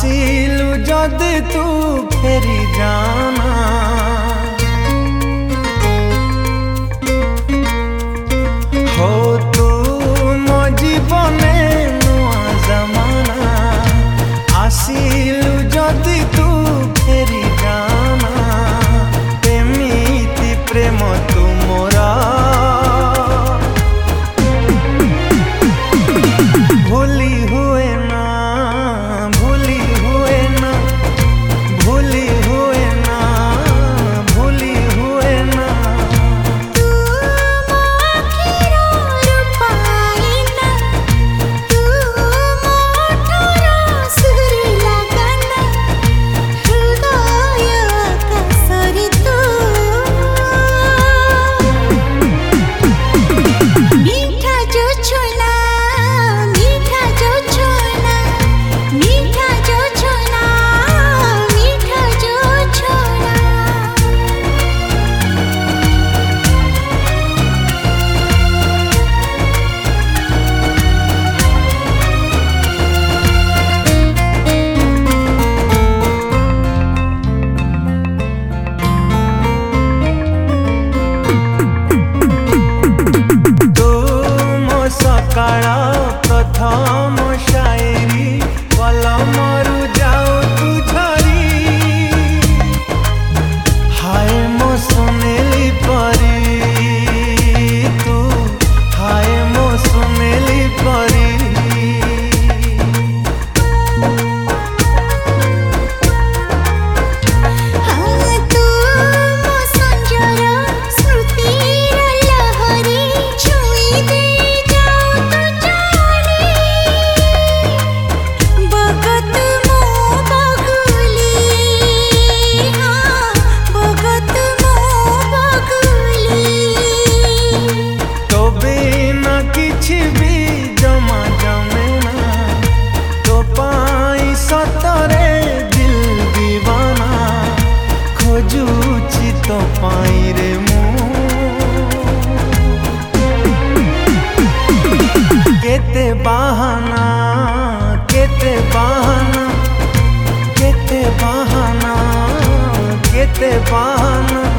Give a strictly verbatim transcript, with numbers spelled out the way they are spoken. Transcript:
आसिलु जदि तू फेरी जाना हो तू मो जीवने नुआ जमाना आसिलु जदि तू फेरी जाना एमिति प्रेम तुमरा भूली हुए ना भूली हुए ना भूली हुए ना भूली हुए ना तू मोखिरो रूपाई ना तू मोठरो सुर लगाना हृदय कसरी तू मीठा जो छोना मीठा जो छोना मीठा जो छोना मीठा जो छोना तू मो सकाळ प्रथम शायरी कलमरु जाऊ तू झरी हाय मो सुनेली परी तू हाय मो सुनेली परी हाँ तू मो संजर स्मृतिर लहरी छुई दे जाओ तू जानी बगत मो बगुली हाँ बगत मो बगुली तो बिना किछि भी जमा जमेना तो पाई सतरे दिल दीवाना खोजुची तो पाई रे मु केते बहाना केते बहाना केते बहाना केते बहाना